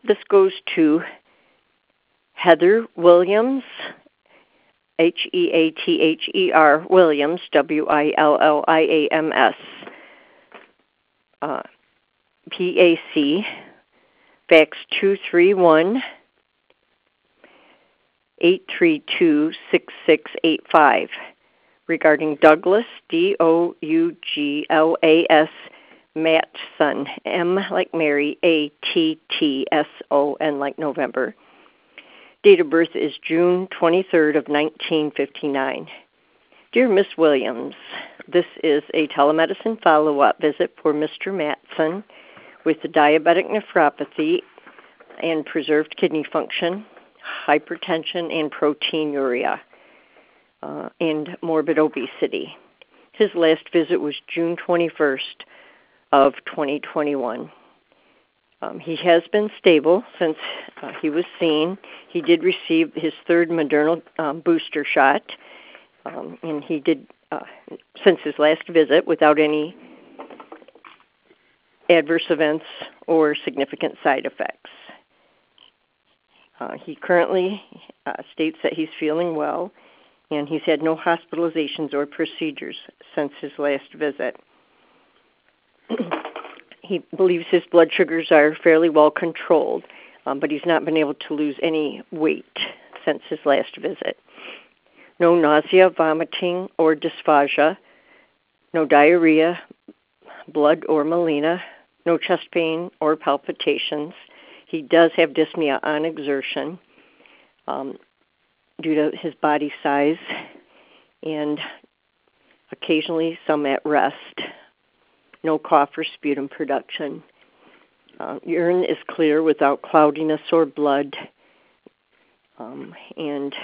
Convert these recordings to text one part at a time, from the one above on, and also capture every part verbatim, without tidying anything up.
this goes to Heather Williams, H E A T H E R Williams, W I L L I A M S, uh, P A C, fax two three one, eight three two, six six eight five, regarding Douglas, D O U G L A S, Mattson, M like Mary, A T T S O N like November. Date of birth is June twenty-third of nineteen fifty-nine. Dear Miss Williams, this is a telemedicine follow-up visit for Mister Mattson with the diabetic nephropathy and preserved kidney function, hypertension, and proteinuria, uh, and morbid obesity. His last visit was June twenty-first of twenty twenty-one. Um, he has been stable since uh, he was seen. He did receive his third Moderna um, booster shot, um, and he did, uh, since his last visit, without any adverse events or significant side effects. Uh, he currently uh, states that he's feeling well, and he's had no hospitalizations or procedures since his last visit. He believes his blood sugars are fairly well controlled, um, but he's not been able to lose any weight since his last visit. No nausea, vomiting, or dysphagia, no diarrhea, blood or melena, no chest pain or palpitations. He does have dyspnea on exertion um, due to his body size, and occasionally some at rest. No cough or sputum production. Uh, urine is clear without cloudiness or blood, um, and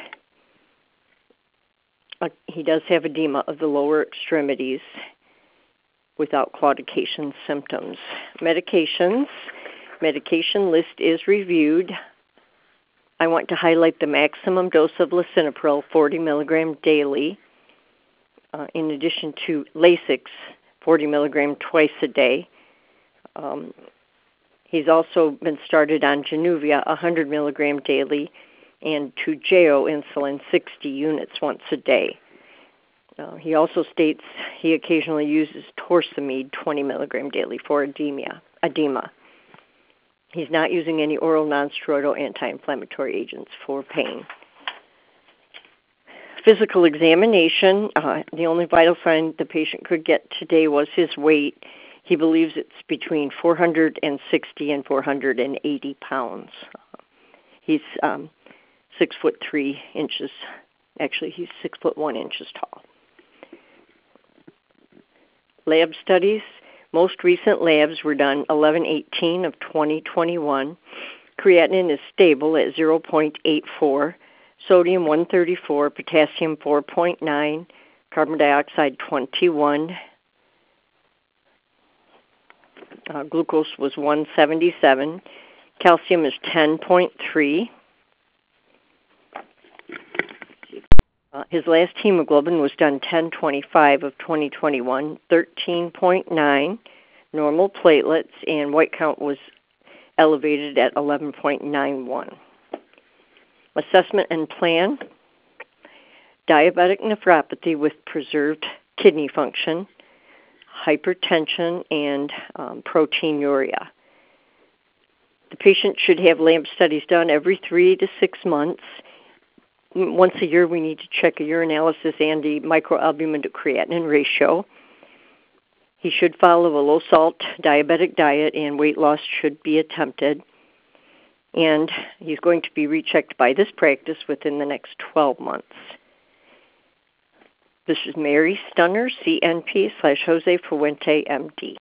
uh, he does have edema of the lower extremities without claudication symptoms. Medications. Medication list is reviewed. I want to highlight the maximum dose of lisinopril, forty milligrams daily, uh, in addition to Lasix, forty milligrams twice a day. Um, he's also been started on Januvia, one hundred milligrams daily, and Toujeo insulin, sixty units once a day. Uh, he also states he occasionally uses torsemide, twenty milligrams daily, for edema. edema. He's not using any oral nonsteroidal anti-inflammatory agents for pain. Physical examination, uh, the only vital sign the patient could get today was his weight. He believes it's between four hundred sixty and four hundred eighty pounds. He's um, six foot three inches. Actually, he's six foot one inches tall. Lab studies. Most recent labs were done eleven eighteen of twenty twenty-one. Creatinine is stable at zero point eight four. Sodium one thirty-four, potassium four point nine, carbon dioxide twenty-one, uh, glucose was one seventy-seven, calcium is ten point three. Uh, his last hemoglobin was done ten twenty-five of twenty twenty-one, thirteen point nine, normal platelets, and white count was elevated at eleven point nine one. Assessment and plan. Diabetic nephropathy with preserved kidney function, hypertension, and um, proteinuria. The patient should have lab studies done every three to six months. Once a year, we need to check a urinalysis and the microalbumin to creatinine ratio. He should follow a low-salt diabetic diet, and weight loss should be attempted. And he's going to be rechecked by this practice within the next twelve months. This is Mary Stunner, C N P slash Jose Fuente, M D.